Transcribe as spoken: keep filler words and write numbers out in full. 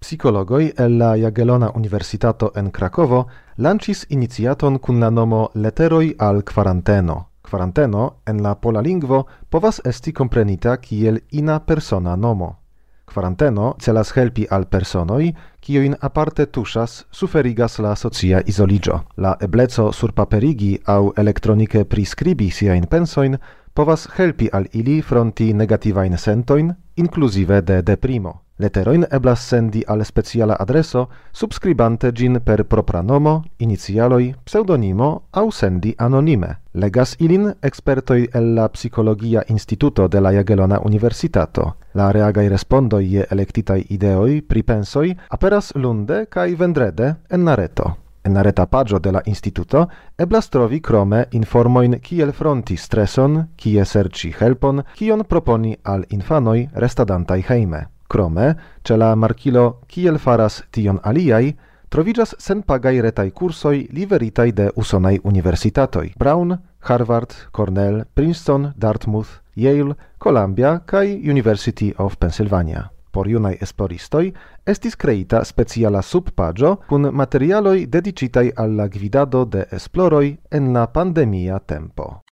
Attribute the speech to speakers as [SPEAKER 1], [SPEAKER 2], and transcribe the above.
[SPEAKER 1] Psikologoj el la Jagiellona Universitato en Krakovo lanĉis iniciaton kun la nomo Leteroj al kvaranteno. Kvaranteno en la pola lingvo povas esti komprenita kiel ina persona nomo. Kvaranteno celas helpi al personoj, kiujn aparte tuŝas, suferigas la socia izoliĝo. La ebleco surpaperigi aŭ elektronike priskribi siajn pensojn povas helpi al ili fronti negativajn sentojn, inkluzive de deprimo. Leterojn eblas sendi al speciala adreso, subskribante ĝin per propra nomo, inicialoj, pseŭdonimo aŭ sendi anonime. Legas ilin ekspertoj el la Psikologia Instituto de la Jagiellona Universitato. La reagaj respondoj je elektitaj ideoj, pripensoj aperas lunde kaj vendrede en la reto. En la reta paĝo de la instituto eblas trovi krome informojn kiel fronti streson, kie serĉi helpon, kion proponi al infanoj restadantaj hejme. Krome, ĉe la markilo Kiel faras tion aliaj, troviĝas senpagaj retaj kursoj liveritaj de usonaj universitatoj: Brown, Harvard, Cornell, Princeton, Dartmouth, Yale, Columbia kaj University of Pennsylvania. Por junaj esploristoj estis kreita speciala subpaĝo kun materialoj dediĉitaj al la gvidado de esploroj en la pandemia tempo.